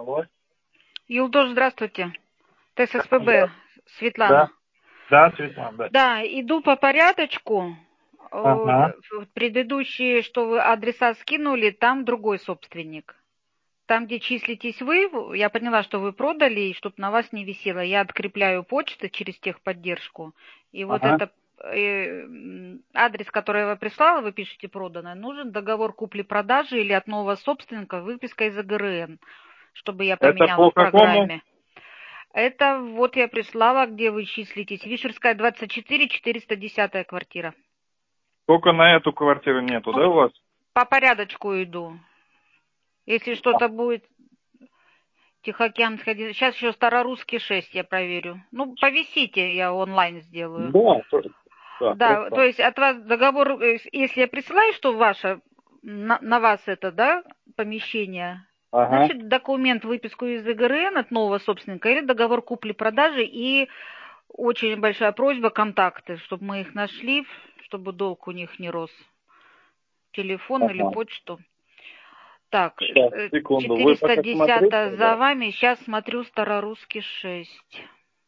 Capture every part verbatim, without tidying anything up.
Алло. Юлдош, здравствуйте. ТССПБ, Да, Светлана. да, да, Светлана, да. Да, иду по порядочку. Э, Ага, Предыдущие, что вы адреса скинули, там другой собственник. Там, где числитесь вы, я поняла, что вы продали, и чтобы на вас не висело. Я открепляю почту через техподдержку. И вот ага. это э, м, адрес, который я прислала, вы пишете проданное, нужен договор купли-продажи или от нового собственника, выписка из АГРН, чтобы я Это поменяла по в какому? программе. Это вот я прислала, где вы числитесь. Вишерская, двадцать четыре, четыреста десятая квартира. Только на эту квартиру нету, да, Ну, у вас? по порядочку иду. Если что-то будет, Тихоокеанский один. Сейчас еще Старорусский шесть я проверю. Ну, повисите, я онлайн сделаю. Да, то- да, Да, то хорошо. есть от вас договор, э, если я присылаю, что ваше, на, на вас это, да, помещение, Ага. значит, документ, выписку из ИГРН от нового собственника или договор купли-продажи и очень большая просьба контакты, чтобы мы их нашли, чтобы долг у них не рос. Телефон или Ага. почту. Так, Сейчас, э, секунду. Вы четыреста пока смотрите, десятая за да? вами. Сейчас смотрю Старорусский шесть.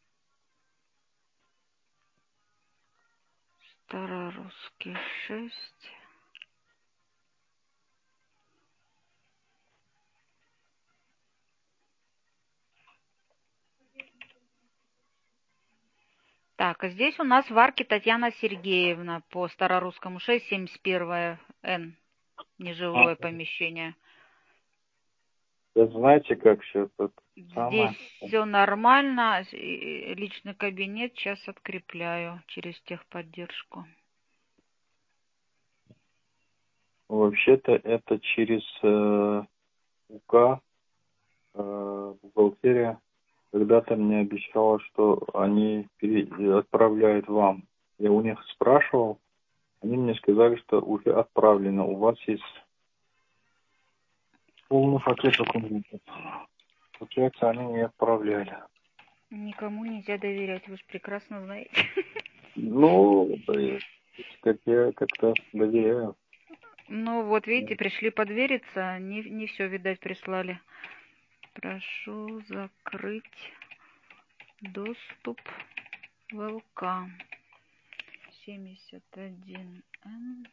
Старорусский шесть. Так, а здесь у нас в арке Татьяна Сергеевна по Старорусскому шесть, семьдесят один Н. Нежилое Ага. помещение. Это знаете, как все тут Здесь самое? все нормально. И личный кабинет сейчас открепляю через техподдержку. Вообще-то это через э, УК, э, бухгалтерия, когда-то мне обещала, что они пере- отправляют вам. Я у них спрашивал, они мне сказали, что уже отправлено. У вас есть полный пакет документов. Получается, они не отправляли. Никому нельзя доверять, вы же прекрасно знаете. Ну, да, как я как-то доверяю. Ну вот, видите, пришли подвериться, не, не все, видать, прислали. Прошу закрыть доступ в ЛК. семьдесят один Н.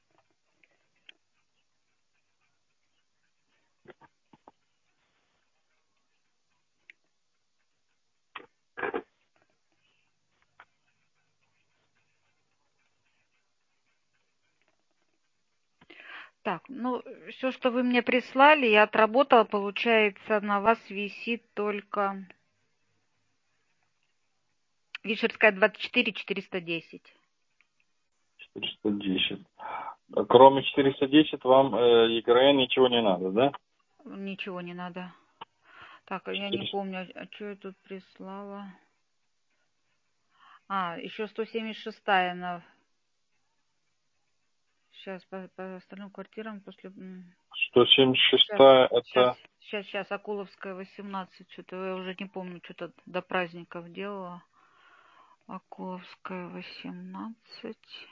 Так, ну, все, что вы мне прислали, я отработала, получается, на вас висит только Вишерская двадцать четыре, четыреста десять. четыреста десять. А кроме четыреста десять вам э, ЕГРН ничего не надо, да? Ничего не надо. Так, а я не четыреста. помню, а что я тут прислала? А, еще сто семьдесят шестая на... Сейчас по, по остальным квартирам после... сто семьдесят Сейчас, шестая сейчас, это... сейчас, сейчас, Акуловская восемнадцать. Что-то я уже не помню, что-то до праздников делала. Акуловская восемнадцать.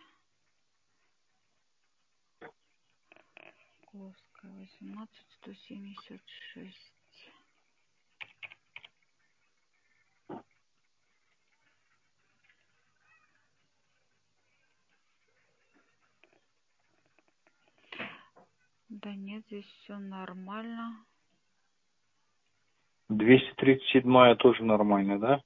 Акуловская восемнадцать, сто семьдесят шесть. Да нет, здесь все нормально. двести тридцать седьмая тоже нормально, да?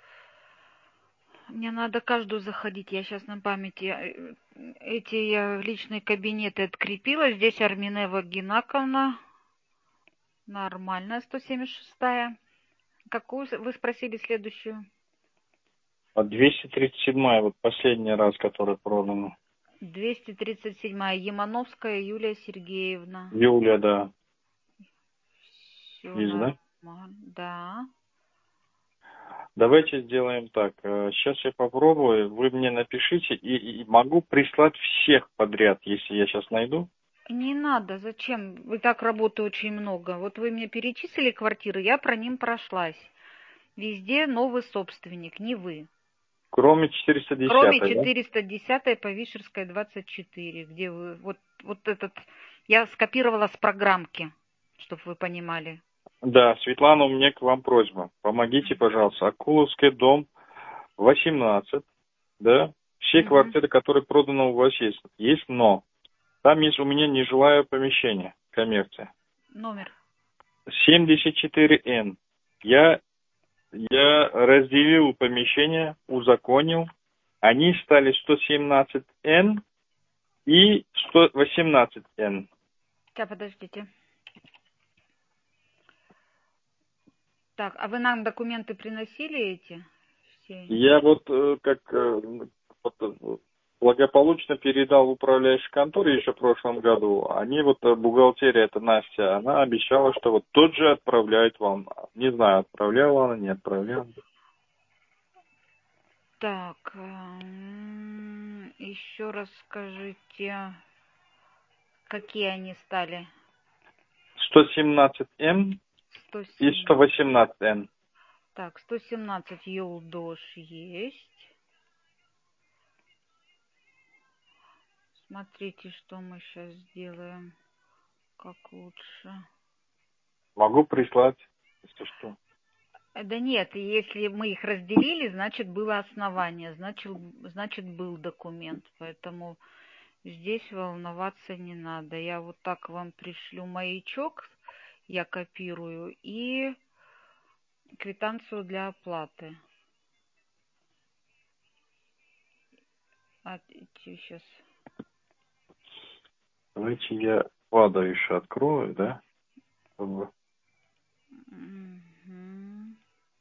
Мне надо каждую заходить. Я сейчас на памяти э, эти я личные кабинеты открепила. Здесь Арминева Генаковна. Нормально, сто семьдесят шестая. Какую вы спросили следующую? А двести тридцать седьмая, вот последний раз, который продана. двести тридцать седьмая. Ямановская Юлия Сергеевна. Юля, да. Все Есть, да? нормально. Да. Давайте сделаем так. Сейчас я попробую. Вы мне напишите и, и могу прислать всех подряд, если я сейчас найду. Не надо, зачем? Вы так работы очень много. Вот вы мне перечислили квартиры, я про ним прошлась. Везде новый собственник, не вы. Кроме четыреста Кроме десятой, да? четыреста десятой по Вишерской двадцать четыре, где вы... Вот, вот этот... Я скопировала с программки, чтобы вы понимали. Да, Светлана, у меня к вам просьба. Помогите, пожалуйста. Акуловский дом, восемнадцать, да? Все Угу. квартиры, которые проданы у вас есть. Есть, но там есть у меня нежилое помещение, коммерция. Номер. семьдесят четыре эн. Я, я разделил помещение, узаконил. Они стали сто семнадцать эн и сто восемнадцать эн. Сейчас, подождите. Так, а вы нам документы приносили эти? Все? Я вот э, как э, вот, э, благополучно передал в управляющей конторе еще в прошлом году. Они вот, э, бухгалтерия, это Настя, она обещала, что вот тот же отправляет вам. Не знаю, отправляла она, не отправляла. Так, эм, еще раз скажите, какие они стали? сто семнадцать эн сто и семь. сто восемнадцать эн. Так, сто семнадцать Юлдош есть. Смотрите, что мы сейчас сделаем. Как лучше. Могу прислать, если что. Э, Да нет, если мы их разделили, значит было основание, значит, значит был документ. Поэтому здесь волноваться не надо. Я вот так вам пришлю маячок, я копирую, и квитанцию для оплаты. А, сейчас. Давайте я Влада еще открою, да? Чтобы- Мгм.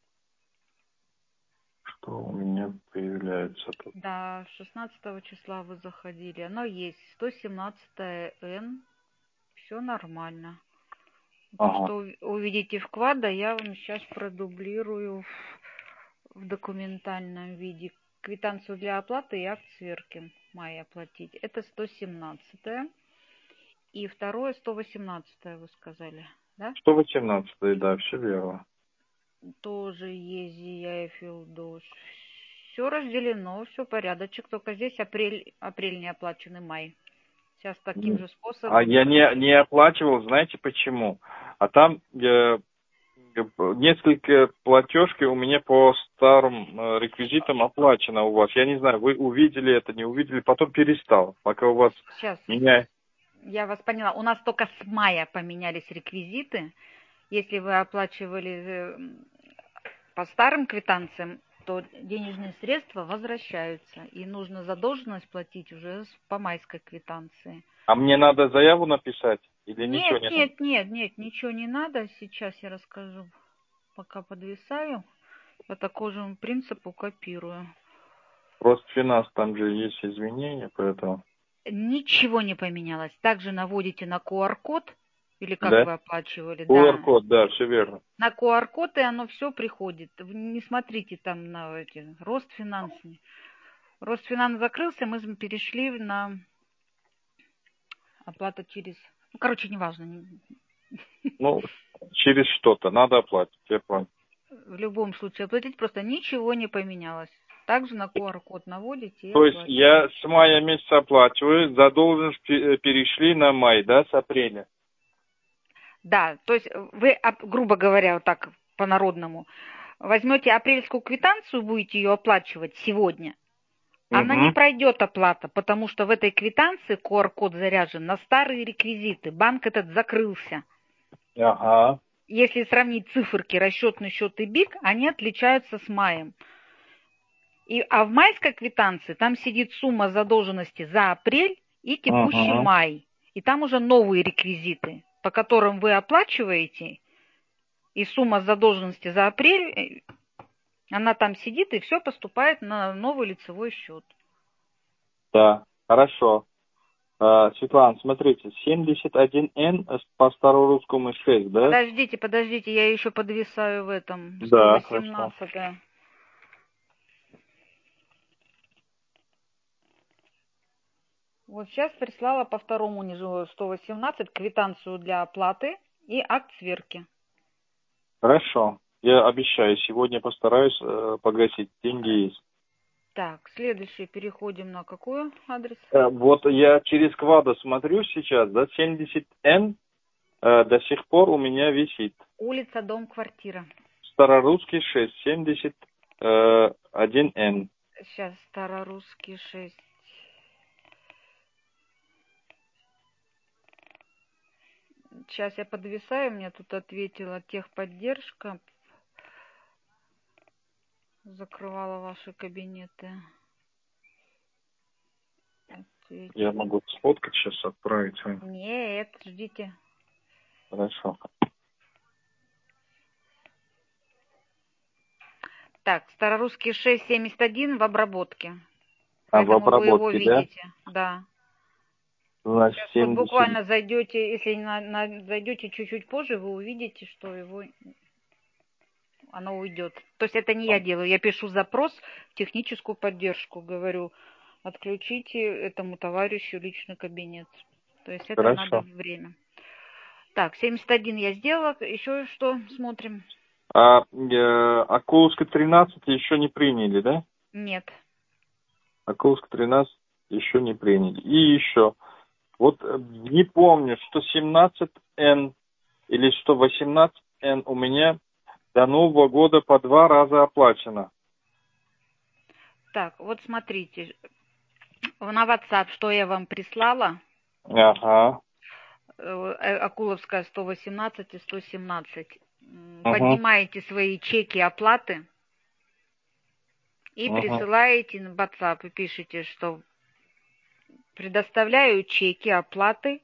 Что у меня появляется тут? Да, шестнадцатого числа вы заходили. Оно есть. сто семнадцать эн. Все нормально. То, Ага. что ув- увидите в квадро, я вам сейчас продублирую в, в документальном виде. Квитанцию для оплаты и акт сверки мая оплатить. Это сто семнадцать. И второе сто восемнадцать, вы сказали, да? сто восемнадцать, да, все верно. Тоже есть Зияев дождь. Все разделено, все порядочек. Только здесь апрель, апрель не оплаченный, май. Сейчас таким же А способом. я не, не оплачивал, знаете почему? А там э, несколько платежки у меня по старым э, реквизитам оплачено у вас. Я не знаю, вы увидели это, не увидели, потом перестал, пока у вас Сейчас, меня... я вас поняла. У нас только с мая поменялись реквизиты. Если вы оплачивали э, по старым квитанциям, то денежные средства возвращаются. И нужно задолженность платить уже с- по майской квитанции. А мне надо заяву написать или ничего Нет, не надо? нет, нет, нет, ничего не надо. Сейчас я расскажу. Пока подвисаю, по такому принципу копирую. Просто финанс, там же есть изменения, поэтому... Ничего не поменялось. Также наводите на ку ар код, или как Да? вы оплачивали, да. ку ар код, да, все верно. На ку ар код, и оно все приходит. Вы не смотрите там на эти Ростфинанс. Ростфинанс закрылся, мы перешли на оплату через... Ну, короче, неважно. Ну, через что-то надо оплатить, я понял. В любом случае оплатить просто ничего не поменялось. Также на ку ар код наводите и То есть оплачиваете. я с мая месяца оплачиваю, задолженность пе- перешли на май, да, с апреля? Да, то есть вы, об- грубо говоря, вот так по-народному, возьмете апрельскую квитанцию, будете ее оплачивать сегодня, она не Угу. пройдет оплата, потому что в этой квитанции ку ар код заряжен на старые реквизиты. Банк этот закрылся. Ага. Если сравнить циферки, расчетный счет и БИК, они отличаются с маем. И, а в майской квитанции там сидит сумма задолженности за апрель и текущий Угу. май. И там уже новые реквизиты, по которым вы оплачиваете, и сумма задолженности за апрель, она там сидит, и все поступает на новый лицевой счет. Да, хорошо. А, Светлана, смотрите, семьдесят один эн по старорусскому шесть, да? Подождите, подождите, я еще подвисаю в этом. Да, хорошо. сто восемнадцать. Вот сейчас прислала по второму нижу сто восемнадцать квитанцию для оплаты и акт сверки. Хорошо. Я обещаю, сегодня постараюсь э, погасить. Деньги есть. Так, следующий переходим на какой адрес? Э, вот я через Квадо смотрю сейчас, да, семьдесят эн э, до сих пор у меня висит. Улица, дом, квартира. Старорусский шесть, семьдесят один эн. Сейчас, Старорусский шесть. Сейчас я подвисаю, мне тут ответила техподдержка. Закрывала ваши кабинеты. Ответила. Я могу сфоткать сейчас, отправить вам. Нет, ждите. Хорошо. Так, Старорусский шесть семьдесят один в обработке. А в Поэтому вы его обработке, да? видите. Да. Значит, Сейчас вот семьдесят. буквально зайдете, если на, на, зайдете чуть-чуть позже, вы увидите, что его оно уйдет. То есть это не я делаю, я пишу запрос в техническую поддержку, говорю, отключите этому товарищу личный кабинет. То есть это Хорошо. надо время. Так, семьдесят один я сделала, еще что смотрим? А э, Окуловска тринадцать еще не приняли, да? Нет. Окуловска тринадцать еще не приняли. И еще, вот э, не помню, сто семнадцать эн или сто восемнадцать эн у меня до Нового года по два раза оплачено. Так, вот смотрите, на WhatsApp, что я вам прислала, Ага. э, Окуловская сто восемнадцать и сто семнадцать. Угу. Поднимаете свои чеки оплаты и Угу. присылаете на WhatsApp и пишите, что предоставляю чеки оплаты.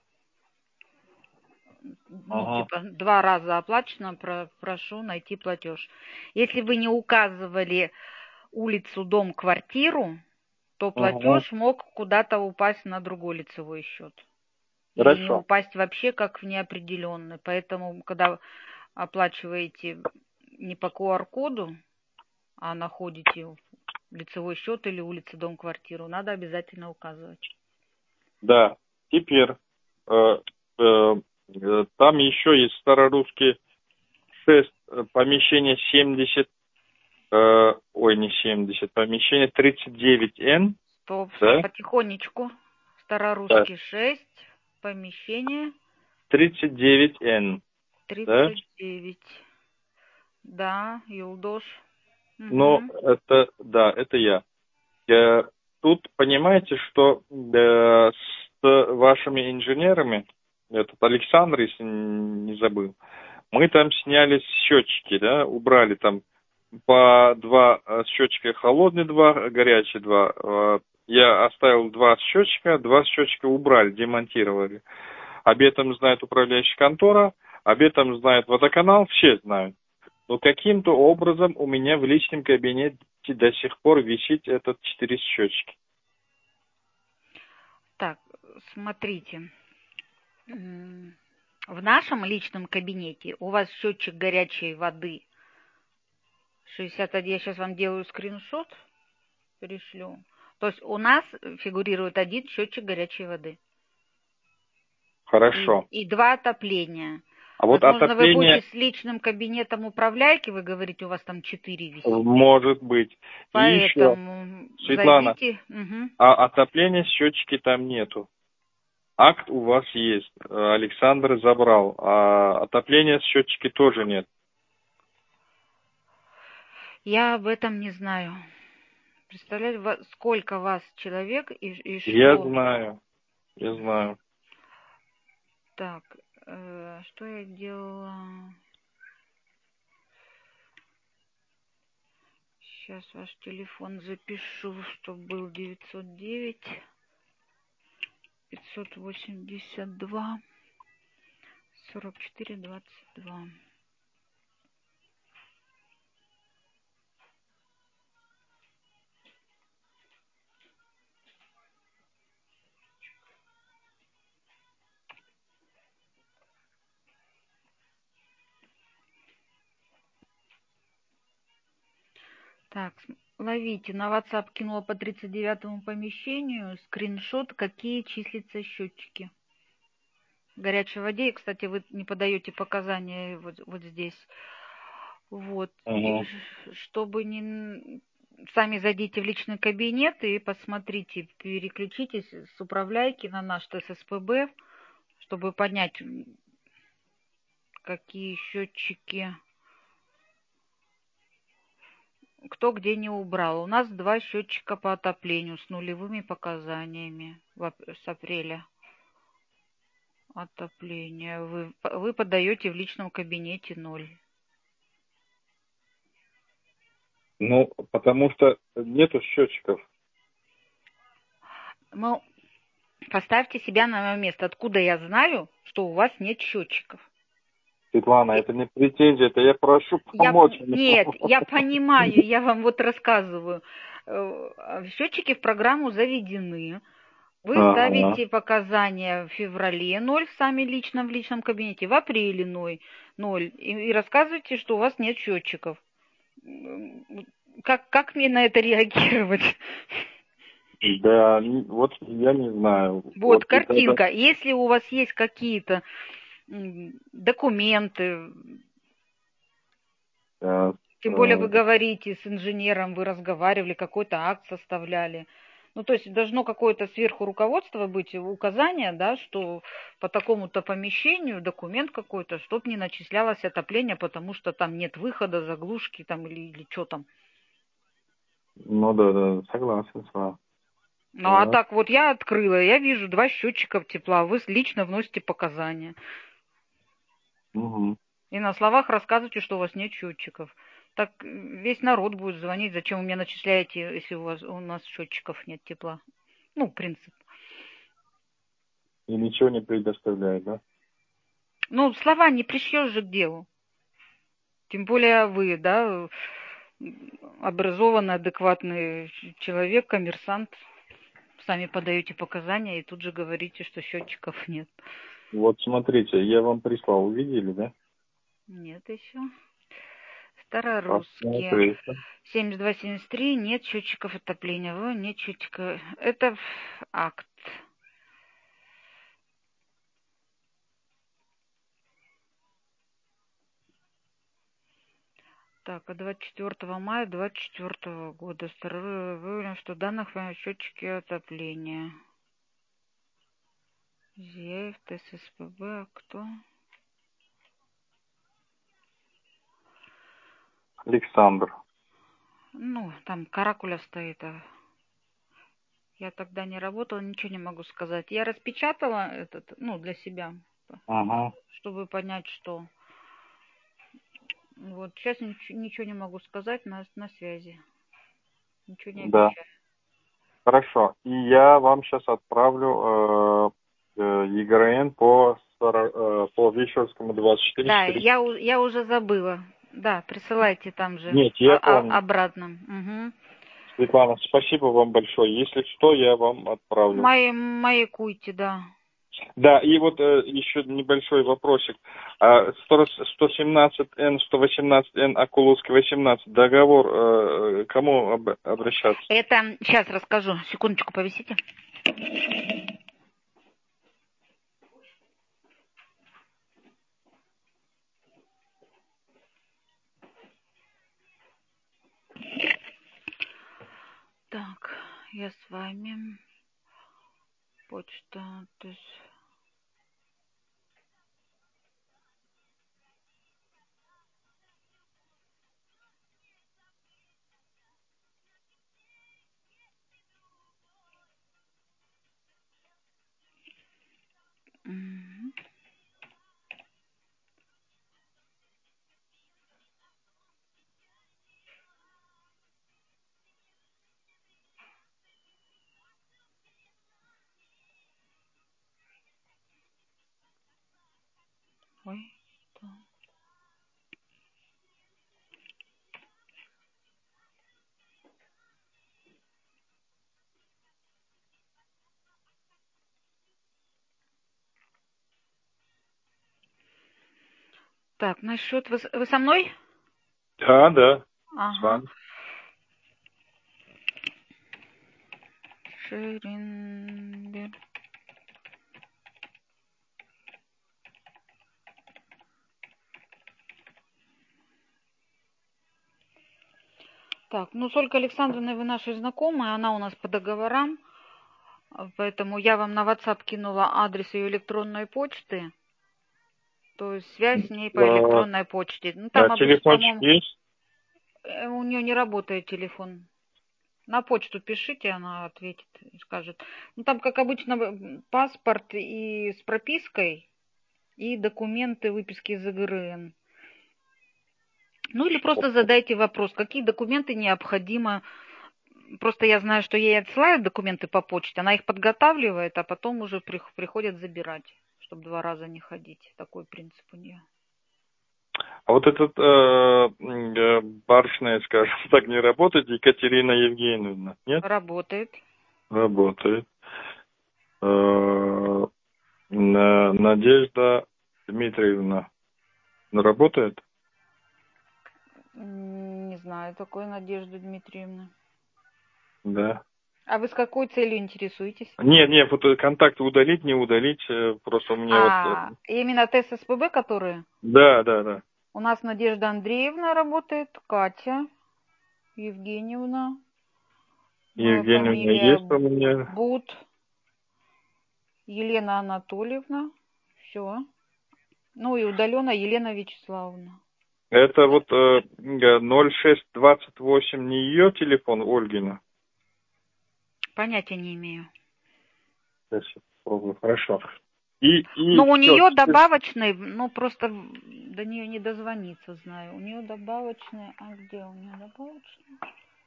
Ну, Угу. типа, два раза оплачено, про, прошу найти платеж. Если вы не указывали улицу, дом, квартиру, то платеж Угу. мог куда-то упасть на другой лицевой счет. Или не Хорошо. упасть вообще как в неопределенный. Поэтому, когда оплачиваете не по ку ар коду, а находите лицевой счет или улицу, дом, квартиру, надо обязательно указывать. Да. Теперь э, э, э, там еще есть Старорусский шесть, э, помещение семьдесят, э, ой, не семьдесят, помещение тридцать девять эн. Стоп, Да? потихонечку. Да. Старорусский шесть, помещение тридцать девять эн. Да? тридцать девять. Да, Юлдош. Ну, Угу. это, да, это я. Э, Тут понимаете, что э, с вашими инженерами, этот Александр, если не забыл, мы там сняли счетчики, да, убрали там по два счетчика холодные, два горячие, два. Э, Я оставил два счетчика, два счетчика убрали, демонтировали. Об этом знает управляющая контора, об этом знает водоканал, все знают. Но каким-то образом у меня в личном кабинете до сих пор висит этот четыре счетчики. Так, смотрите. В нашем личном кабинете у вас счетчик горячей воды шестьдесят один. Я сейчас вам делаю скриншот, пришлю. То есть у нас фигурирует один счетчик горячей воды. Хорошо. И, и два отопления. А вот Возможно, вы отопление... будете с личным кабинетом управляйки, вы говорите, у вас там четыре висит. Может быть. Поэтому И еще, Светлана, зайдите. Угу. а отопления счетчики там нету. Акт у вас есть, Александр забрал, а отопления счетчики тоже нет. Я об этом не знаю. Представляете, сколько вас человек и, и что? Я знаю, я знаю. Так, э, что я делала? Сейчас ваш телефон запишу, чтобы был девятьсот девять пятьсот восемьдесят два сорок четыре двадцать два. Так, ловите. На WhatsApp кинула по тридцать девятому помещению скриншот, какие числятся счетчики. В горячей воде, и, кстати, вы не подаете показания вот, вот здесь. Вот. Угу. И чтобы не... Сами зайдите в личный кабинет и посмотрите, переключитесь с управляйки на наш тэ эс эс пэ бэ, чтобы поднять какие счетчики, кто где не убрал. У нас два счетчика по отоплению с нулевыми показаниями с апреля. Отопление. Вы, вы подаете в личном кабинете ноль. Ну, потому что нету счетчиков. Ну, поставьте себя на мое место. Откуда я знаю, что у вас нет счетчиков? Светлана, это не претензия, это я прошу Я, помочь. нет, я понимаю, я вам вот рассказываю. Счетчики в программу заведены. Вы Ага. ставите показания в феврале ноль в сами лично в личном кабинете, в апреле ноль, и, и рассказываете, что у вас нет счетчиков. Как, как мне на это реагировать? Да, вот я не знаю. Вот, вот картинка. Это... Если у вас есть какие-то документы, да, тем более вы говорите с инженером, вы разговаривали, какой-то акт составляли. Ну, то есть должно какое-то сверху руководство быть, указание, да, что по такому-то помещению документ какой-то, чтобы не начислялось отопление, потому что там нет выхода, заглушки там или, или что там. Ну да, да, согласен с вами. Ну, да. А так вот я открыла, я вижу два счетчика тепла, вы лично вносите показания. Угу. И на словах рассказываете, что у вас нет счетчиков. Так весь народ будет звонить, зачем вы мне начисляете, если у вас у нас счетчиков нет тепла. Ну, принцип. И ничего не предоставляет, да? Ну, слова не пришьешь же к делу. Тем более вы, да, образованный, адекватный человек, коммерсант. Сами подаете показания и тут же говорите, что счетчиков нет. Вот смотрите, я вам прислал, увидели, да? Нет еще. Старорусские. семьдесят два семьдесят три, нет счетчиков отопления. О, нет счетчика. Это акт. Так, а двадцать четвёртого мая двадцать четвёртого года выявлено, что в данных счетчики отопления. ЗИЭФ, ТССПБ, а кто? Александр. Ну, там каракуля стоит. А я тогда не работала, ничего не могу сказать. Я распечатала этот, ну, для себя, Ага. чтобы понять, что... Вот, сейчас ничего, ничего не могу сказать, на, на связи. Ничего не Да. обещаю. Хорошо. И я вам сейчас отправлю э, э, ЕГРН по, э, по Вещерскому двадцать четыре. Да, я, я уже забыла. Да, присылайте там же. Нет, я а, помню. Обратно. Угу. Светлана, спасибо вам большое. Если что, я вам отправлю. Мои, маякуйте, да. Да, и вот э, еще небольшой вопросик. А, сто семнадцать эн, сто восемнадцать эн, Окуловский восемнадцать. Договор, э, кому об, обращаться? Это, сейчас расскажу. Секундочку, повисите. Так, я с вами. Почта, то есть... Угу. Ой, что? Так, насчет... Вы, вы со мной? Да, да. Ага. С вами. Шеринберг. Так, ну, с Ольгой Александровной вы наши знакомые, она у нас по договорам, поэтому я вам на WhatsApp кинула адрес ее электронной почты. То есть связь с ней по А, электронной почте. Ну, а там обычно, телефончик по-моему, есть? э, у нее не работает телефон. На почту пишите, она ответит и скажет. Ну, там, как обычно, м, паспорт и с пропиской, и документы выписки из ИГРН. Ну, или просто задайте вопрос, какие документы необходимо. Просто я знаю, что ей отсылают документы по почте, она их подготавливает, а потом уже при- приходят забирать, чтобы два раза не ходить. Такой принцип у нее. А вот этот э, м, э, барышня, скажем так, не работает, Екатерина Евгеньевна, нет? Работает. Работает. Э, На- Надежда Дмитриевна работает? М, Не знаю такой Надежды Дмитриевны. Да. А вы с какой целью интересуетесь? Нет, нет, вот контакты удалить, не удалить, э, просто у меня вот... э, А, именно тест СПБ, которые? Да, да, да. У нас Надежда Андреевна работает, Катя Евгеньевна, моя Евгеньевна фамилия есть у меня. Бут, Елена Анатольевна, все. Ну и удалена Елена Вячеславовна. Это вот э, ноль шесть двадцать восемь не ее телефон, Ольгина? Понятия не имею. Сейчас я попробую, хорошо. И, и Но у все. нее добавочный, ну просто до нее не дозвониться, знаю. У нее добавочный, а где у нее добавочный?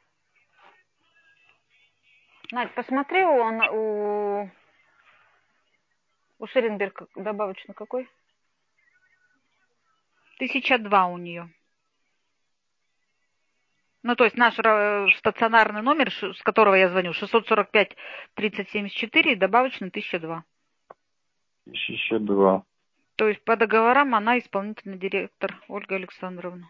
Надь, посмотри, он у, у Шеренберг добавочный какой? Тысяча два у нее. Ну, то есть наш ра- стационарный номер, ш- с которого я звоню, шестьсот сорок пять тридцать семьдесят четыре, добавочный тысяча два. Тысяча два. То есть по договорам она исполнительный директор Ольга Александровна.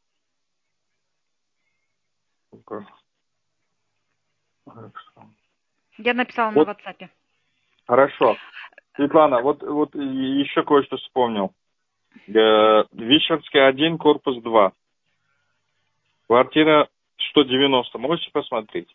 Хорошо. Я написала на Вот, WhatsApp. хорошо. Светлана, вот, вот еще кое-что вспомнил. Э, Вишерская один, корпус два. Квартира сто девяносто. Можете посмотреть?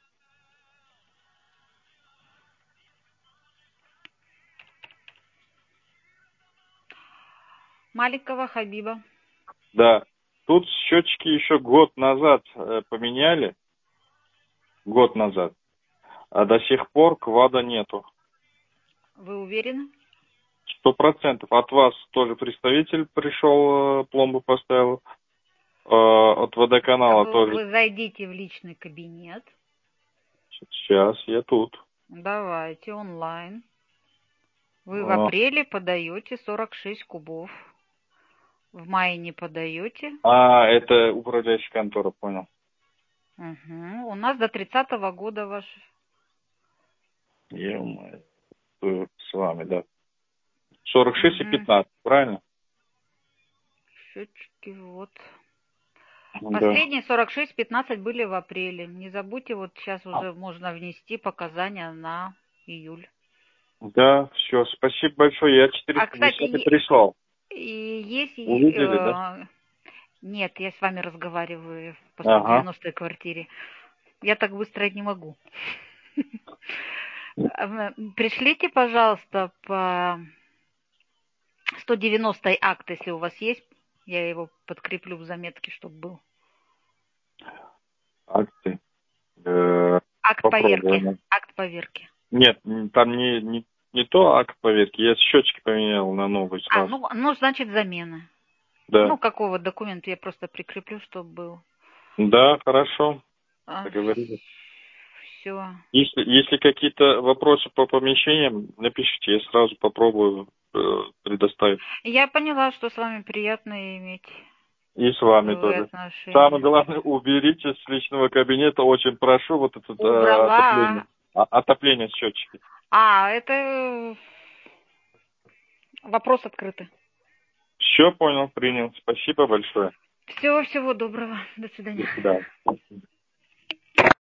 Маленького Хабиба. Да. Тут счетчики еще год назад э, поменяли. Год назад. А до сих пор квада нету. Вы уверены? Сто процентов. От вас тоже представитель пришел, э, пломбу поставил. Э, от водоканала Вы, тоже. вы зайдите в личный кабинет. Сейчас я тут. Давайте онлайн. Вы в О. апреле подаете сорок шесть кубов. В мае не подаете. А, это управляющая контора, понял. Угу. У нас до тридцатого года ваш. Е-мое. Э, С вами, да. сорок шесть и Угу. пятнадцать, правильно? Счетчики вот. Да. Последние сорок шесть пятнадцать были в апреле. Не забудьте, вот сейчас уже можно внести показания на июль. Да, все, спасибо большое. Я А, четыреста кстати, пятьдесят е- прислал. и есть... и, Увидели, да? э, Нет, я с вами разговариваю по сто Ага. девяностой квартире. Я так быстро не могу. Э, Пришлите, пожалуйста, по сто девяностой акт, если у вас есть. Я его подкреплю в заметке, чтобы был. Акты. Э, Акт поверки. Попробуем. Акт поверки. Нет, м, там не, не, не то акт поверки. Я счетчики поменял на новый А, сразу. ну, ну, значит, замена. Да. Ну, какого документа я просто прикреплю, чтобы был. Да, хорошо. А, Договорились. все. Если, если какие-то вопросы по помещениям, напишите, я сразу попробую э, предоставить. Я поняла, что с вами приятно иметь И с вами деловые тоже. Самое отношения. главное, уберите с личного кабинета, очень прошу, вот это э, отопление. Убрала. А- отопление счетчики. А, это вопрос открытый. Все понял, принял. Спасибо большое. Всего, всего доброго. До До свидания. свидания.